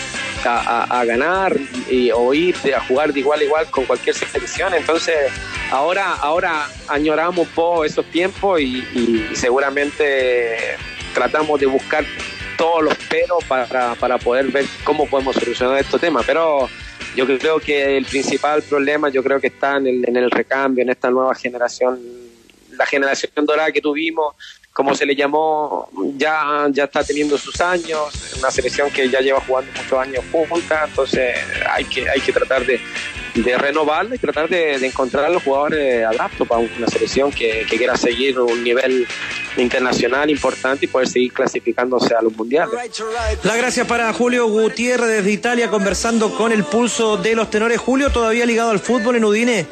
a ganar o ir a jugar de igual a igual con cualquier selección. Entonces ahora añoramos un poco esos tiempos y seguramente tratamos de buscar todos los peros para poder ver cómo podemos solucionar estos temas. Pero yo creo que el principal problema está en el recambio, en esta nueva generación, la generación dorada que tuvimos, como se le llamó, ya está teniendo sus años, una selección que ya lleva jugando muchos años junta. Entonces hay que tratar de renovarla y tratar de encontrar a los jugadores adaptos para una selección que quiera seguir un nivel internacional importante y poder seguir clasificándose a los mundiales. La gracia para Julio Gutiérrez desde Italia, conversando con el pulso de los tenores. Julio, ¿todavía ligado al fútbol en Udine?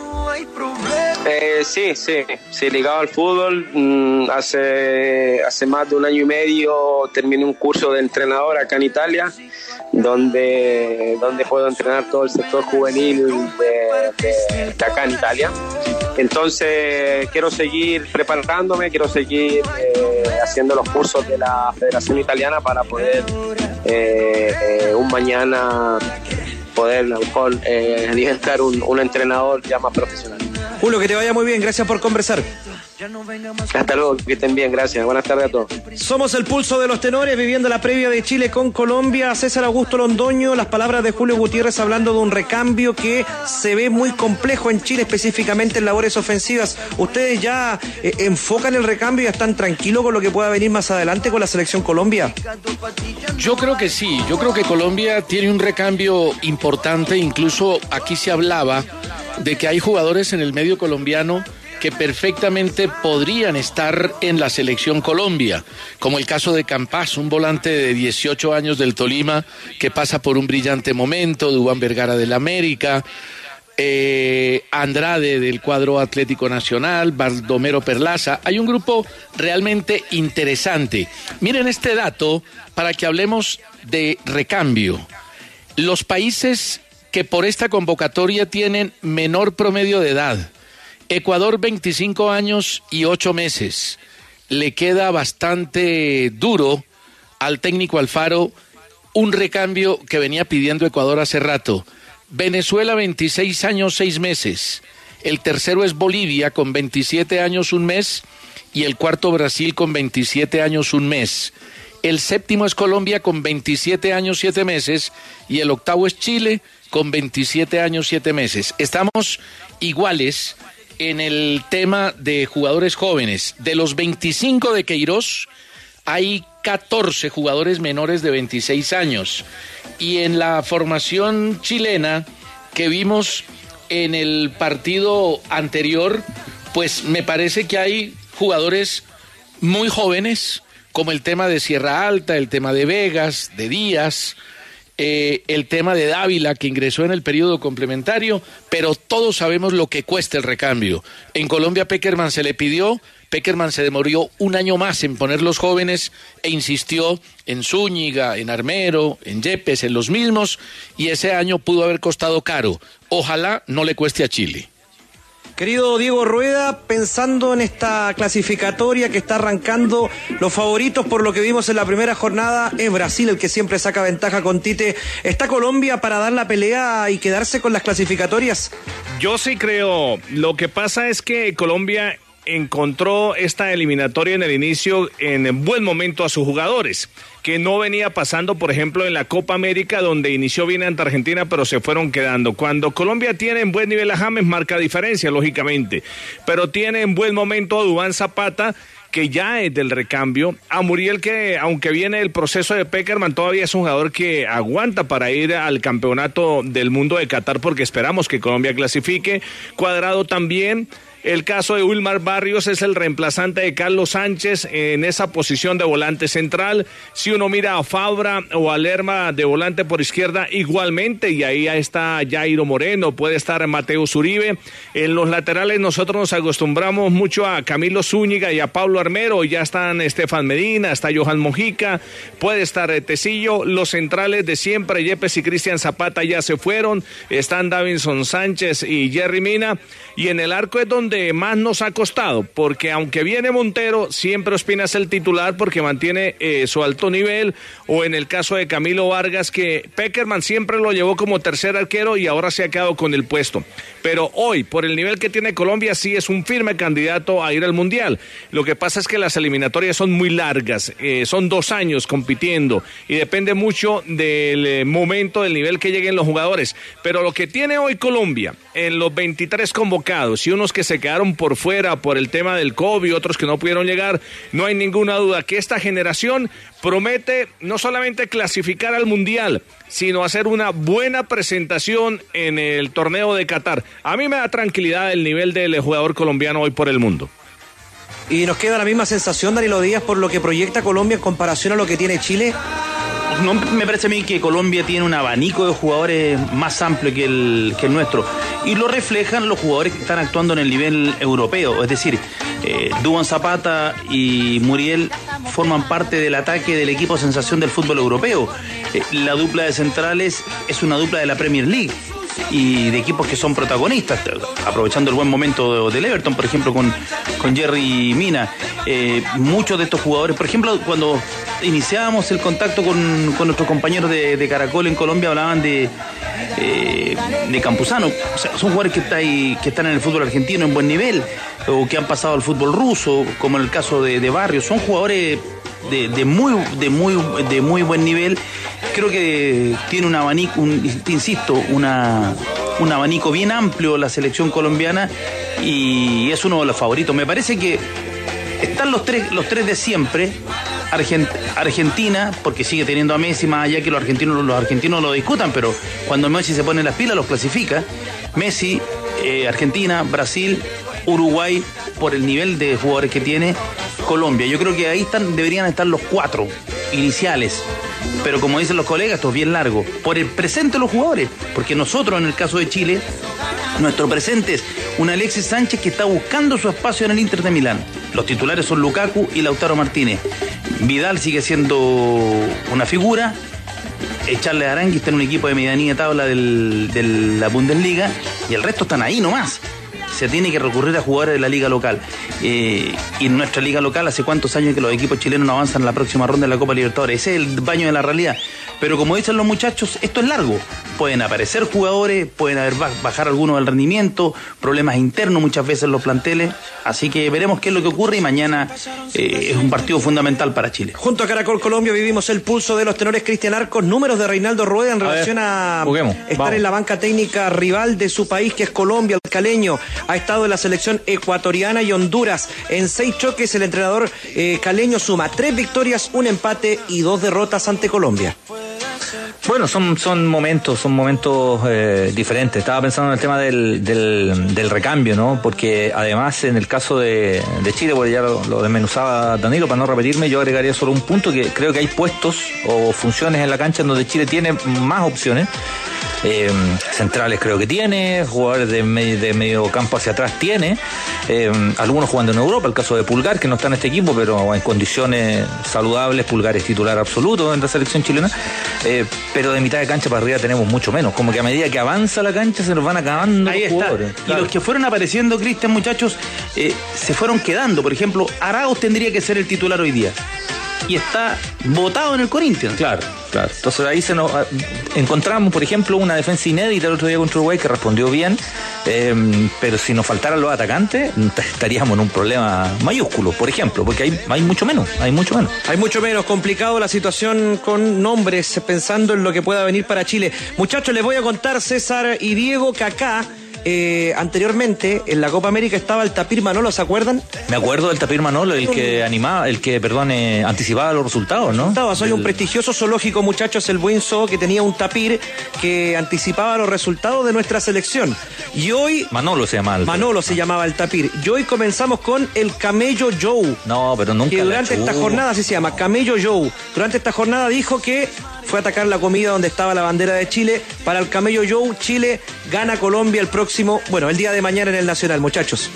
Sí, ligado al fútbol. Hace más de 1 año y medio terminé un curso de entrenador acá en Italia, donde puedo entrenar todo el sector juvenil de acá en Italia. Entonces quiero seguir preparándome, quiero seguir haciendo los cursos de la Federación Italiana para poder un mañana poder a lo mejor diventar un entrenador ya más profesional. Julio, que te vaya muy bien, gracias por conversar. Hasta luego, que estén bien, gracias. Buenas tardes a todos. Somos el pulso de los tenores, viviendo la previa de Chile con Colombia. César Augusto Londoño, las palabras de Julio Gutiérrez hablando de un recambio que se ve muy complejo en Chile, específicamente en labores ofensivas. ¿Ustedes ya enfocan el recambio y ya están tranquilos con lo que pueda venir más adelante con la selección Colombia? Yo creo que sí, yo creo que Colombia tiene un recambio importante. Incluso aquí se hablaba de que hay jugadores en el medio colombiano que perfectamente podrían estar en la selección Colombia, como el caso de Campas, un volante de 18 años del Tolima que pasa por un brillante momento, Duván Vergara del América, Andrade del cuadro Atlético Nacional, Baldomero Perlaza. Hay un grupo realmente interesante. Miren este dato para que hablemos de recambio. Los países que por esta convocatoria tienen menor promedio de edad Ecuador 25 años y 8 meses. Le queda bastante duro al técnico Alfaro un recambio que venía pidiendo Ecuador hace rato. Venezuela 26 años 6 meses. El tercero es Bolivia con 27 años 1 mes y el cuarto Brasil con 27 años 1 mes. El séptimo es Colombia con 27 años 7 meses y el octavo es Chile con 27 años 7 meses. Estamos iguales en el tema de jugadores jóvenes. De los 25 de Queiroz, hay 14 jugadores menores de 26 años. Y en la formación chilena que vimos en el partido anterior, pues me parece que hay jugadores muy jóvenes, como el tema de Sierra Alta, el tema de Vegas, de Díaz, el tema de Dávila, que ingresó en el periodo complementario, pero todos sabemos lo que cuesta el recambio. En Colombia Pekerman se le pidió, Pekerman se demoró 1 año más en poner los jóvenes e insistió en Zúñiga, en Armero, en Yepes, en los mismos, y ese año pudo haber costado caro. Ojalá no le cueste a Chile. Querido Diego Rueda, pensando en esta clasificatoria que está arrancando, los favoritos por lo que vimos en la primera jornada es Brasil, el que siempre saca ventaja con Tite. ¿Está Colombia para dar la pelea y quedarse con las clasificatorias? Yo sí creo. Lo que pasa es que Colombia encontró esta eliminatoria en el inicio en buen momento a sus jugadores, que no venía pasando, por ejemplo, en la Copa América, donde inició bien ante Argentina, pero se fueron quedando. Cuando Colombia tiene en buen nivel a James, marca diferencia, lógicamente, pero tiene en buen momento a Duván Zapata, que ya es del recambio, a Muriel, que aunque viene el proceso de Pekerman, todavía es un jugador que aguanta para ir al campeonato del mundo de Qatar, porque esperamos que Colombia clasifique. Cuadrado también. El caso de Wilmar Barrios es el reemplazante de Carlos Sánchez en esa posición de volante central. Si uno mira a Fabra o a Lerma de volante por izquierda, igualmente, y ahí está Jairo Moreno, puede estar Mateo Zuribe. En los laterales nosotros nos acostumbramos mucho a Camilo Zúñiga y a Pablo Armero, ya están Estefan Medina, está Johan Mojica, puede estar Tecillo. Los centrales de siempre, Yepes y Cristian Zapata, ya se fueron, están Davinson Sánchez y Jerry Mina, y en el arco es donde más nos ha costado, porque aunque viene Montero, siempre Ospina es el titular porque mantiene su alto nivel, o en el caso de Camilo Vargas, que Pekerman siempre lo llevó como tercer arquero y ahora se ha quedado con el puesto. Pero hoy, por el nivel que tiene Colombia, sí es un firme candidato a ir al Mundial. Lo que pasa es que las eliminatorias son muy largas, son 2 años compitiendo y depende mucho del momento, del nivel que lleguen los jugadores. Pero lo que tiene hoy Colombia, en los 23 convocados y unos que se quedaron por fuera por el tema del COVID, otros que no pudieron llegar, no hay ninguna duda que esta generación promete no solamente clasificar al Mundial, sino hacer una buena presentación en el torneo de Qatar. A mí me da tranquilidad el nivel del jugador colombiano hoy por el mundo. ¿Y nos queda la misma sensación, Danilo Díaz, por lo que proyecta Colombia en comparación a lo que tiene Chile? No, me parece a mí que Colombia tiene un abanico de jugadores más amplio que el nuestro, y lo reflejan los jugadores que están actuando en el nivel europeo. Es decir, Duván Zapata y Muriel forman parte del ataque del equipo sensación del fútbol europeo. La dupla de centrales es una dupla de la Premier League y de equipos que son protagonistas, aprovechando el buen momento del Everton, por ejemplo, con Jerry Mina. Muchos de estos jugadores, por ejemplo, cuando iniciábamos el contacto con nuestros compañeros de Caracol en Colombia, hablaban de Campuzano. O sea, son jugadores que están en el fútbol argentino en buen nivel, o que han pasado al fútbol ruso, como en el caso de Barrios. Son jugadores de muy buen nivel. Creo que tiene un abanico, un abanico bien amplio la selección colombiana, y es uno de los favoritos. Me parece que están los tres de siempre. Argentina, porque sigue teniendo a Messi, más allá que los argentinos lo discutan, pero cuando Messi se pone las pilas los clasifica. Messi, Argentina, Brasil, Uruguay, por el nivel de jugadores que tiene Colombia. Yo creo que ahí deberían estar los 4 iniciales, pero como dicen los colegas, esto es bien largo, por el presente de los jugadores, porque nosotros, en el caso de Chile, nuestro presente es un Alexis Sánchez que está buscando su espacio en el Inter de Milán. Los titulares son Lukaku y Lautaro Martínez. Vidal sigue siendo una figura. Charles Arangui está en un equipo de medianía tabla de la Bundesliga, y el resto están ahí nomás. se tiene que recurrir a jugadores de la liga local. Y en nuestra liga local, ¿hace cuántos años que los equipos chilenos no avanzan en la próxima ronda de la Copa Libertadores? Ese es el baño de la realidad. Pero como dicen los muchachos, esto es largo. Pueden aparecer jugadores, pueden bajar algunos del rendimiento, problemas internos muchas veces en los planteles. Así que veremos qué es lo que ocurre y mañana es un partido fundamental para Chile. Junto a Caracol Colombia vivimos el pulso de los tenores Cristian Arcos, números de Reinaldo Rueda en relación a estar en la banca técnica rival de su país, que es Colombia. El caleño ha estado en la selección ecuatoriana y Honduras. En 6 choques el entrenador caleño suma 3 victorias, 1 empate y 2 derrotas ante Colombia. Bueno, son momentos diferentes. Estaba pensando en el tema del recambio, ¿no? Porque además en el caso de Chile, porque ya lo desmenuzaba Danilo, para no repetirme, yo agregaría solo un punto, que creo que hay puestos o funciones en la cancha en donde Chile tiene más opciones. Centrales creo que tiene, jugadores de medio campo hacia atrás tiene, algunos jugando en Europa, el caso de Pulgar, que no está en este equipo, pero en condiciones saludables. Pulgar es titular absoluto en la selección chilena, pero de mitad de cancha para arriba tenemos mucho menos, como que a medida que avanza la cancha se nos van acabando los jugadores. Claro. Y los que fueron apareciendo, Cristian, muchachos, se fueron quedando. Por ejemplo, Arauz tendría que ser el titular hoy día y está votado en el Corinthians. Claro. Entonces ahí nos encontramos, por ejemplo, una defensa inédita el otro día contra Uruguay que respondió bien, pero si nos faltaran los atacantes estaríamos en un problema mayúsculo, por ejemplo, porque hay mucho menos. Hay mucho menos complicado la situación con nombres, pensando en lo que pueda venir para Chile. Muchachos, les voy a contar, César y Diego, que acá anteriormente en la Copa América estaba el Tapir Manolo, ¿se acuerdan? Me acuerdo del Tapir Manolo, el que anticipaba los resultados, ¿no? Hay un prestigioso zoológico, muchachos, el Buen Zoo, que tenía un tapir que anticipaba los resultados de nuestra selección. Y hoy Manolo se llamaba el tapir. Y hoy comenzamos con el Camello Joe. No, pero nunca. Que durante esta jornada, así se llama, Camello Joe. Durante esta jornada dijo que fue a atacar la comida donde estaba la bandera de Chile. Para el Camello Joe, Chile gana Colombia el día de mañana en el Nacional, muchachos.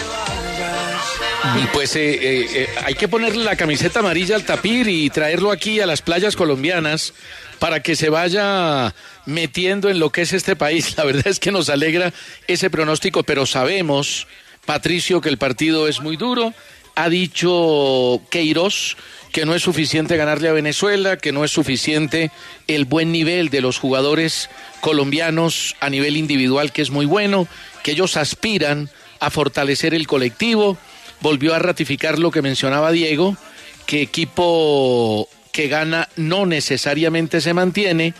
Y pues hay que ponerle la camiseta amarilla al tapir y traerlo aquí a las playas colombianas para que se vaya metiendo en lo que es este país. La verdad es que nos alegra ese pronóstico, pero sabemos, Patricio, que el partido es muy duro. Ha dicho Queiroz que no es suficiente ganarle a Venezuela, que no es suficiente el buen nivel de los jugadores colombianos a nivel individual, que es muy bueno, que ellos aspiran a fortalecer el colectivo. Volvió a ratificar lo que mencionaba Diego, que equipo que gana no necesariamente se mantiene,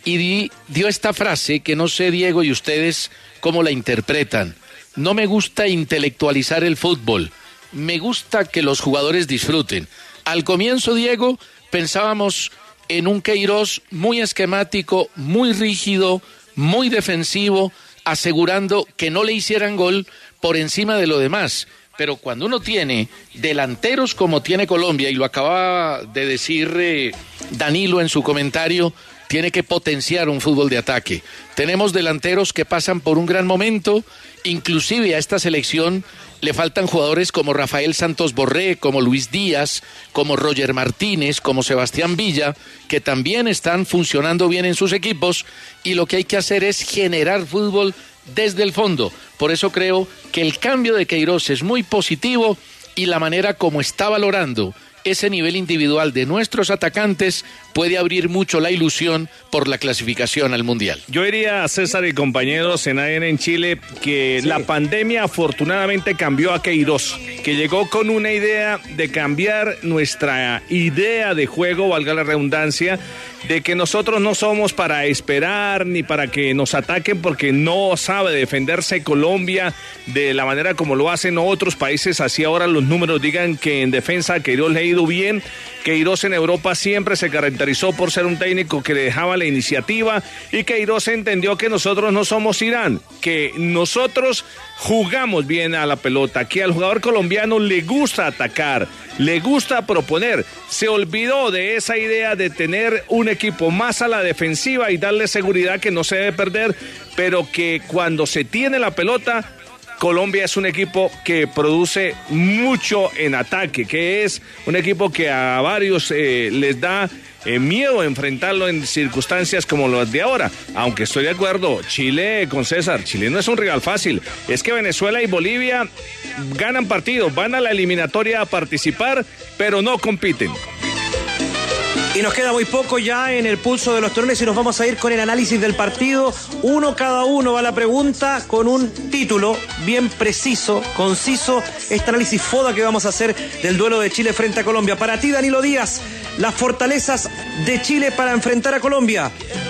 y dio esta frase que no sé, Diego, y ustedes cómo la interpretan. No me gusta intelectualizar el fútbol, me gusta que los jugadores disfruten. Al comienzo, Diego, pensábamos en un Queiroz muy esquemático, muy rígido, muy defensivo, asegurando que no le hicieran gol por encima de lo demás. Pero cuando uno tiene delanteros como tiene Colombia, y lo acababa de decir Danilo en su comentario, tiene que potenciar un fútbol de ataque. Tenemos delanteros que pasan por un gran momento, inclusive a esta selección le faltan jugadores como Rafael Santos Borré, como Luis Díaz, como Roger Martínez, como Sebastián Villa, que también están funcionando bien en sus equipos, y lo que hay que hacer es generar fútbol desde el fondo. Por eso creo que el cambio de Queiroz es muy positivo, y la manera como está valorando ese nivel individual de nuestros atacantes puede abrir mucho la ilusión por la clasificación al Mundial. Yo diría a César y compañeros en ADN en Chile que la pandemia afortunadamente cambió a Queiroz, que llegó con una idea de cambiar nuestra idea de juego, valga la redundancia, de que nosotros no somos para esperar ni para que nos ataquen, porque no sabe defenderse Colombia de la manera como lo hacen otros países. Así ahora los números digan que en defensa a Queiroz le ha ido bien. Queiroz en Europa siempre se caracterizó por ser un técnico que le dejaba la iniciativa, y Queiroz entendió que nosotros no somos Irán, que nosotros jugamos bien a la pelota, que al jugador colombiano le gusta atacar, le gusta proponer. Se olvidó de esa idea de tener un equipo más a la defensiva y darle seguridad, que no se debe perder, pero que cuando se tiene la pelota Colombia es un equipo que produce mucho en ataque, que es un equipo que a varios les da miedo enfrentarlo en circunstancias como las de ahora. Aunque estoy de acuerdo, Chile con César, Chile no es un rival fácil. Es que Venezuela y Bolivia ganan partidos, van a la eliminatoria a participar, pero no compiten. Y nos queda muy poco ya en el pulso de los Tenores y nos vamos a ir con el análisis del partido. Uno cada uno va a la pregunta con un título bien preciso, conciso. Este análisis foda que vamos a hacer del duelo de Chile frente a Colombia. Para ti, Danilo Díaz, las fortalezas de Chile para enfrentar a Colombia.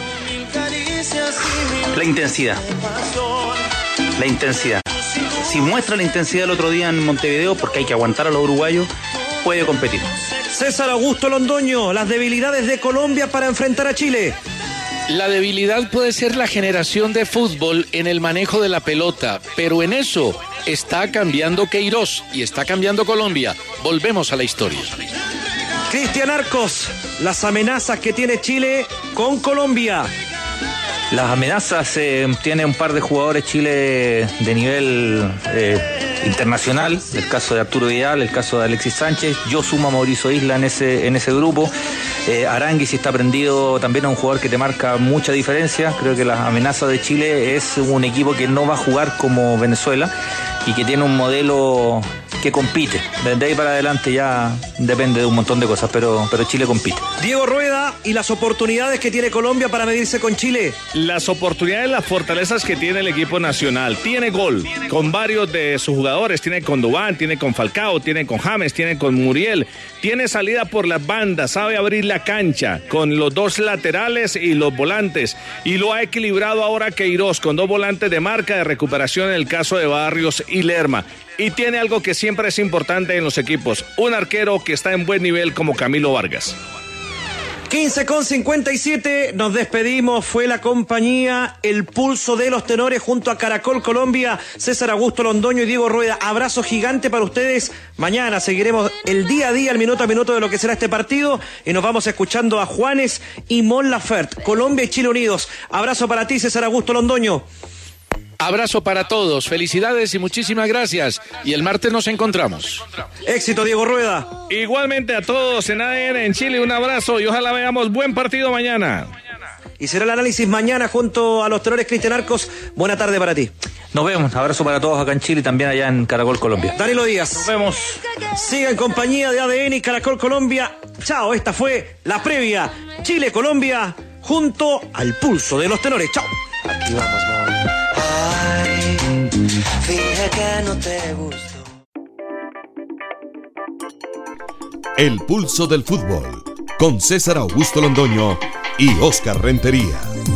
La intensidad. La intensidad. Si muestra la intensidad el otro día en Montevideo, porque hay que aguantar a los uruguayos, puede competir. César Augusto Londoño, las debilidades de Colombia para enfrentar a Chile. La debilidad puede ser la generación de fútbol en el manejo de la pelota, pero en eso está cambiando Queiroz y está cambiando Colombia. Volvemos a la historia. Cristian Arcos, las amenazas que tiene Chile con Colombia. Las amenazas, tiene un par de jugadores Chile de nivel internacional, el caso de Arturo Vidal, el caso de Alexis Sánchez. Yo sumo a Mauricio Isla en ese grupo. Arangui, si está prendido, también es un jugador que te marca mucha diferencia. Creo que las amenazas de Chile es un equipo que no va a jugar como Venezuela y que tiene un modelo que compite. Desde ahí para adelante ya depende de un montón de cosas, pero Chile compite. Diego Rueda y las oportunidades que tiene Colombia para medirse con Chile. Las oportunidades, las fortalezas que tiene el equipo nacional. Tiene gol con varios de sus jugadores. Tiene con Duván, tiene con Falcao, tiene con James, tiene con Muriel. Tiene salida por las bandas, sabe abrir la cancha con los dos laterales y los volantes. Y lo ha equilibrado ahora Queiroz con dos volantes de marca, de recuperación en el caso de Barrios y Lerma. Y tiene algo que siempre es importante en los equipos, un arquero que está en buen nivel como Camilo Vargas. 15:57, nos despedimos, fue la compañía, el pulso de los Tenores junto a Caracol Colombia, César Augusto Londoño y Diego Rueda. Abrazo gigante para ustedes, mañana seguiremos el día a día, el minuto a minuto de lo que será este partido y nos vamos escuchando a Juanes y Mon Laferte, Colombia y Chile unidos. Abrazo para ti, César Augusto Londoño. Abrazo para todos, felicidades y muchísimas gracias. Y el martes nos encontramos. Éxito, Diego Rueda. Igualmente a todos en ADN en Chile, un abrazo y ojalá veamos buen partido mañana. Y será el análisis mañana junto a los Tenores. Cristian Arcos, buena tarde para ti. Nos vemos, abrazo para todos acá en Chile y también allá en Caracol Colombia. Danilo Díaz. Nos vemos. Siga en compañía de ADN y Caracol Colombia. Chao, esta fue la previa Chile-Colombia junto al pulso de los Tenores. Chao. Aquí vamos, ay, finge que no te gustó. El pulso del fútbol con César Augusto Londoño y Oscar Rentería.